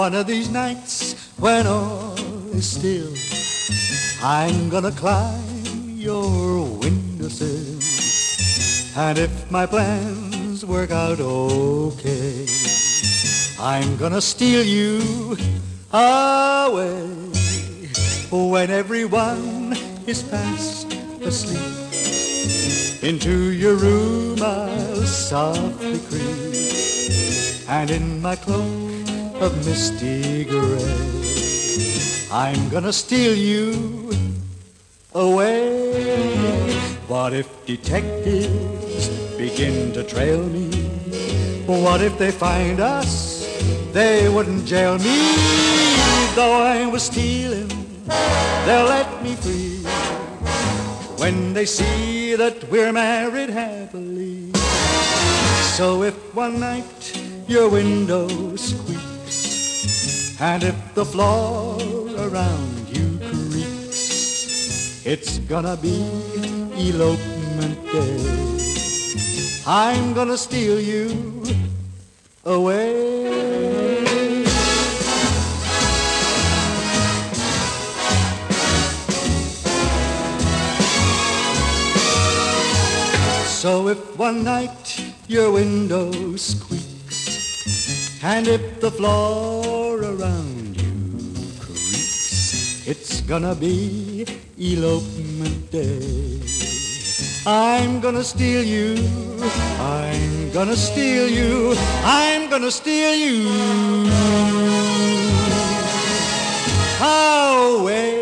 One of these nights when all is still, I'm gonna climb your windowsill. And if my plans work out okay, I'm gonna steal you away. When everyone is fast asleep, into your room I'll softly creep, and in my cloak of misty gray, I'm gonna steal you away. What if detectives begin to trail me? What if they find us? They wouldn't jail me. Though I was stealing, they'll let me free when they see that we're married happily. So if one night your window squeaks, and if the floor around you creaks, it's gonna be elopement day. I'm gonna steal you away. So if one night your window squeaks, and if the floor around you creaks, it's gonna be elopement day. I'm gonna steal you, I'm gonna steal you, I'm gonna steal you away.